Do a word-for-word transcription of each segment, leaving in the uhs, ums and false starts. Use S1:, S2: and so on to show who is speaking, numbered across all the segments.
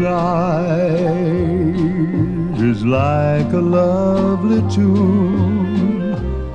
S1: night is like a lovely tune.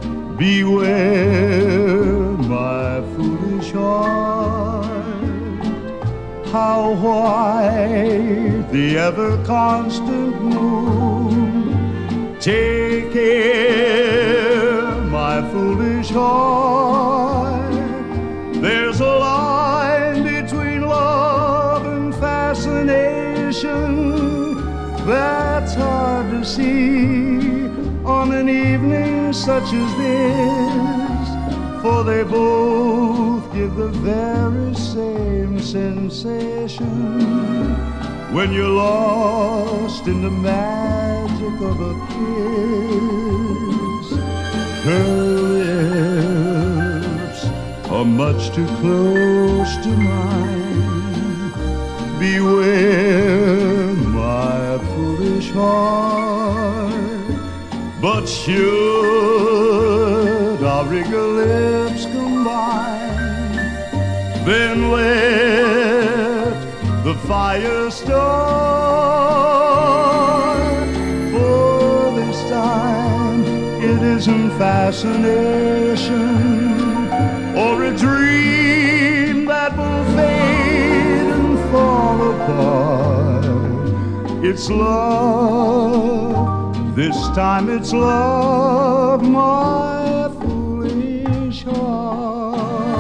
S1: Beware, my foolish heart, how white the ever-constant moon. Take care, my foolish heart, there's a line between love and fascination that's hard to see on an evening such as this, for they both give the very same sensation when you're lost in the magic of a kiss. Her lips are much too close to mine. Beware, my foolish heart, but should our eager lips combine, then let the fire start. For this time it isn't fascination or a dream that will fade and fall apart. It's love, this time it's love, my foolish heart.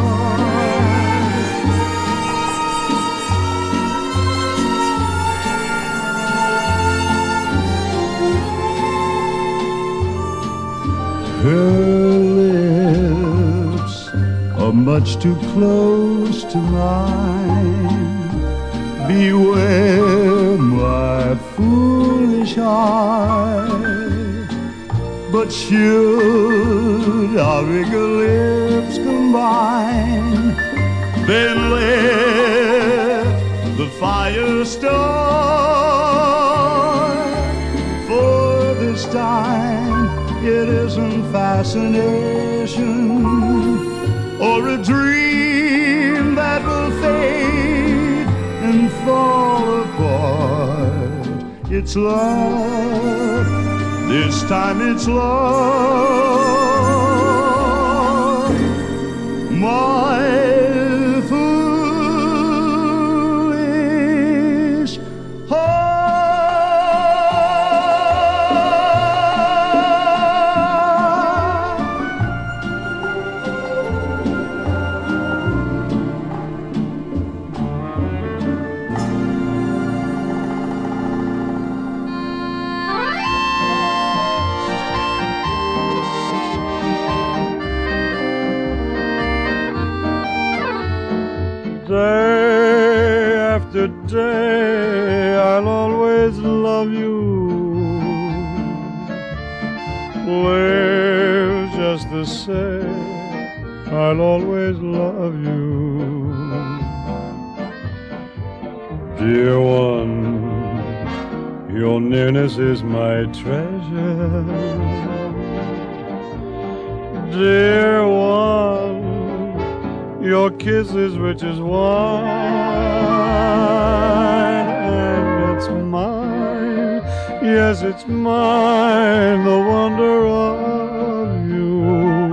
S1: Her lips are much too close to mine. Beware, my foolish heart, but should our eager lips combine, then let the fire start. For this time it isn't fascination or a dream that will fade and fall apart. It's love, this time it's love, my foolish heart.
S2: Day after day, I'll always love you. Live just the same, I'll always love you. Dear one, your nearness is my treasure. Dear one, your kiss is rich as wine, and it's mine, yes, it's mine, the wonder of you.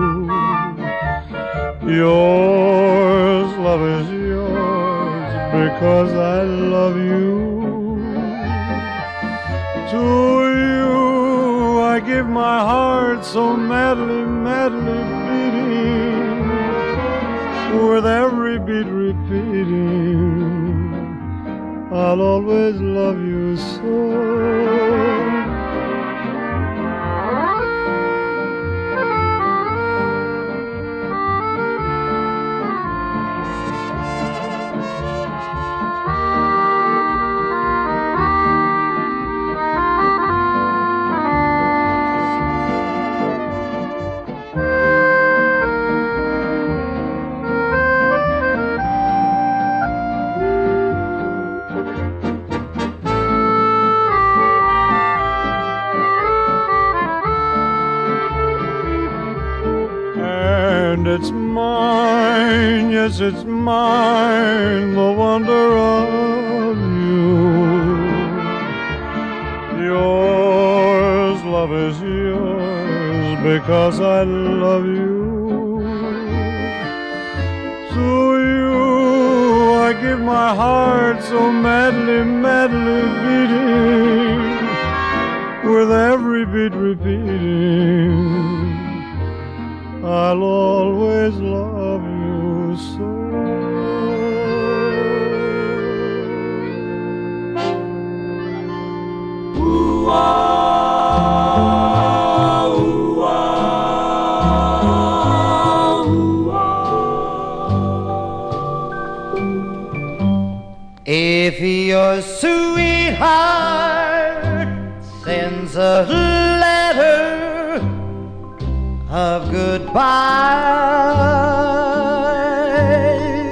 S2: Yours, love is yours, because I love you. To you I give my heart so madly, madly beating, with every beat repeating, I'll always love you so. And it's mine, yes, it's mine, the wonder of you. Yours, love is yours, because I love you. To you I give my heart so madly, madly beating, with every beat repeating, I'll always love you so.
S3: If your sweetheart sends a letter of goodbye,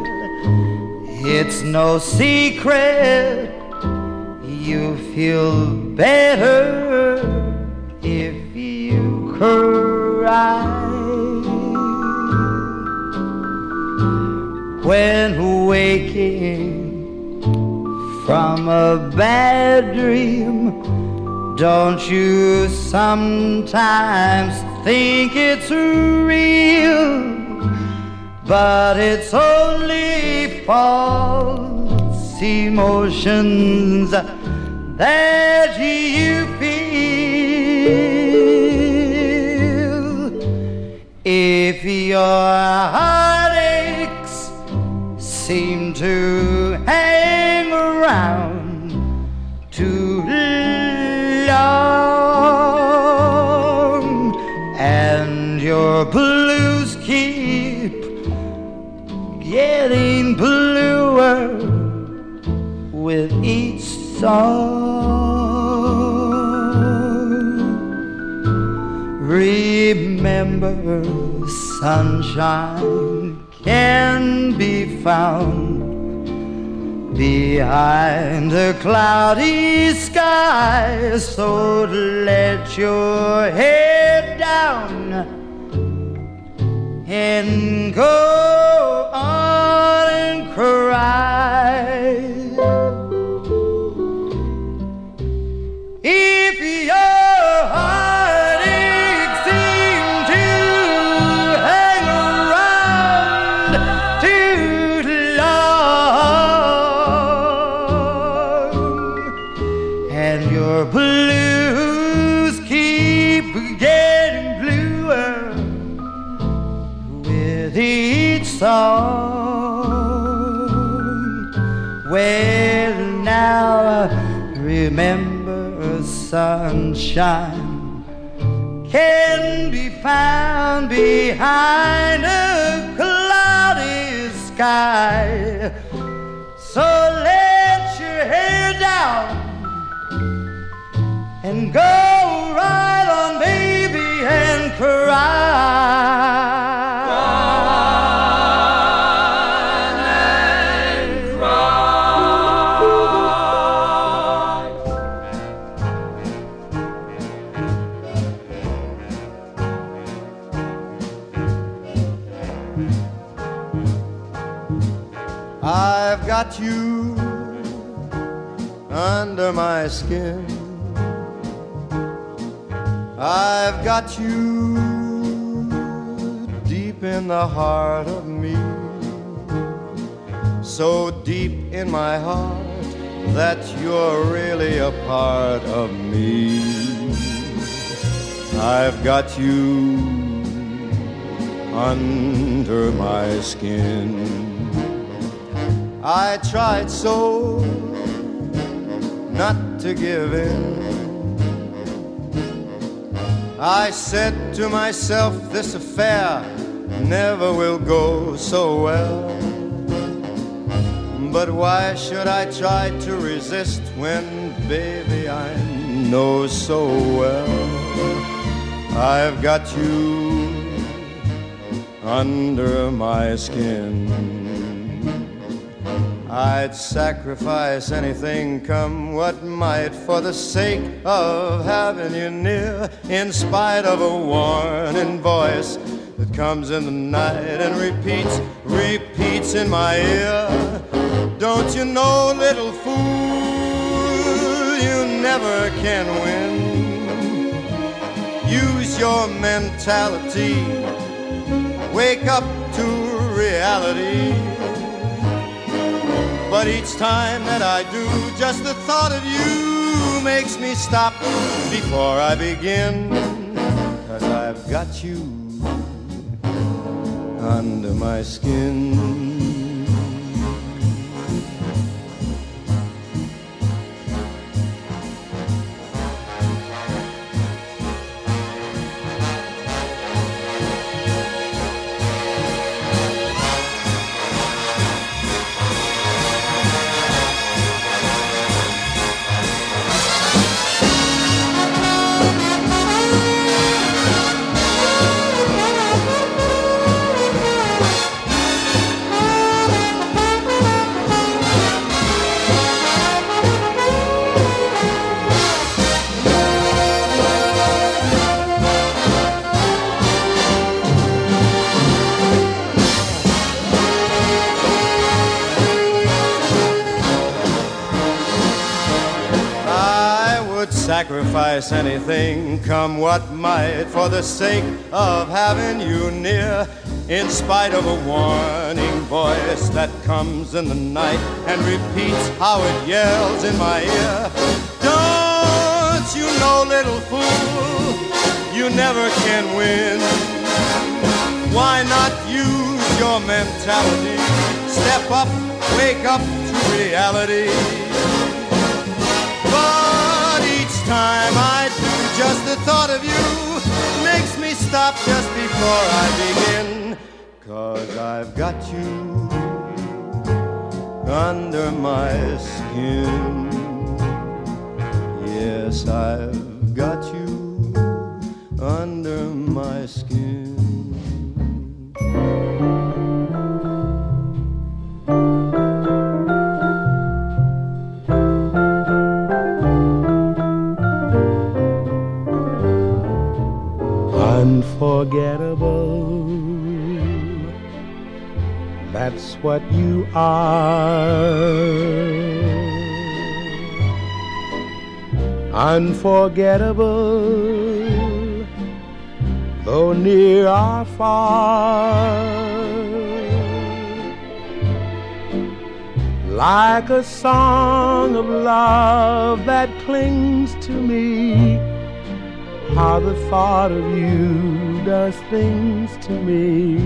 S3: it's no secret you feel better if you cry. When waking from a bad dream, don't you sometimes think it's real? But it's only false emotions that you feel. If your heartaches seem to hang around too long, and your blues keep getting bluer with each song, remember sunshine can be found behind a cloudy sky. So let your head down and go on and cry. If your heartaches seem to hang around too long, and your blues keep getting bluer with each song, well now remember sunshine can be found behind a cloudy sky. So let your hair down and go right on, baby, and cry.
S4: I've got you under my skin. I've got you deep in the heart of me, so deep in my heart that you're really a part of me. I've got you under my skin. I tried so not to give in. I said to myself, this affair never will go so well. But why should I try to resist when, baby, I know so well I've got you under my skin. I'd sacrifice anything, come what might, for the sake of having you near, in spite of a warning voice that comes in the night and repeats, repeats in my ear. Don't you know, little fool, you never can win. Use your mentality, wake up to reality. But each time that I do, just the thought of you makes me stop before I begin. 'Cause I've got you under my skin. Sacrifice anything, come what might, for the sake of having you near. In spite of a warning voice that comes in the night and repeats how it yells in my ear. Don't you know, little fool, you never can win. Why not use your mentality? Step up, wake up to reality. But each time I do, just the thought of you makes me stop just before I begin. 'Cause I've got you under my skin. Yes, I've got you under my skin.
S1: Unforgettable, that's what you are. Unforgettable, though near or far. Like a song of love that clings to me. How the thought of you does things to me.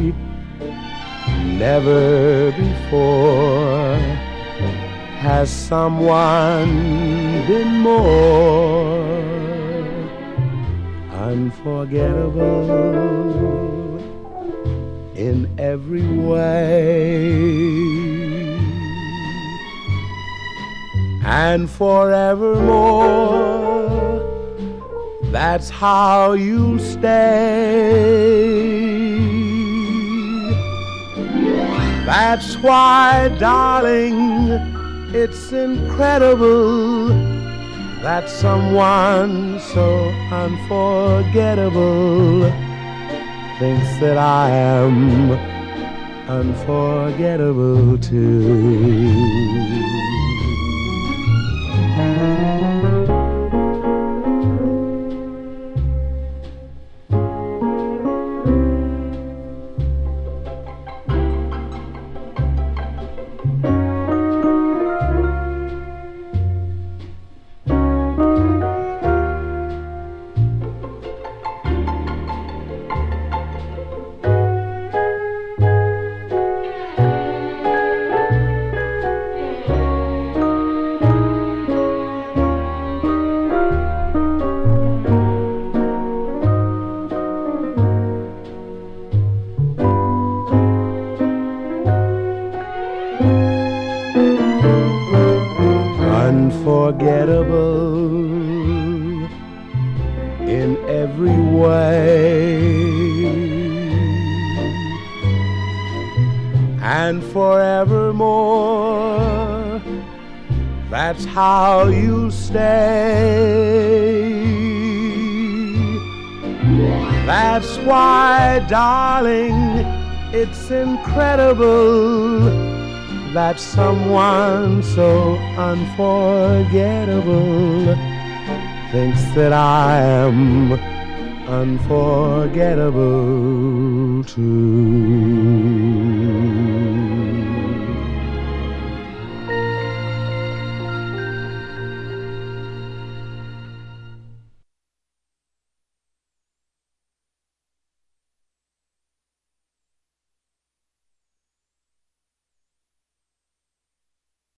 S1: Never before has someone been more unforgettable in every way. And forevermore, that's how you stay. That's why, darling, it's incredible that someone so unforgettable thinks that I am unforgettable too. Unforgettable in every way, and forevermore, that's how you stay. That's why, darling, it's incredible that someone so unforgettable thinks that I am unforgettable too.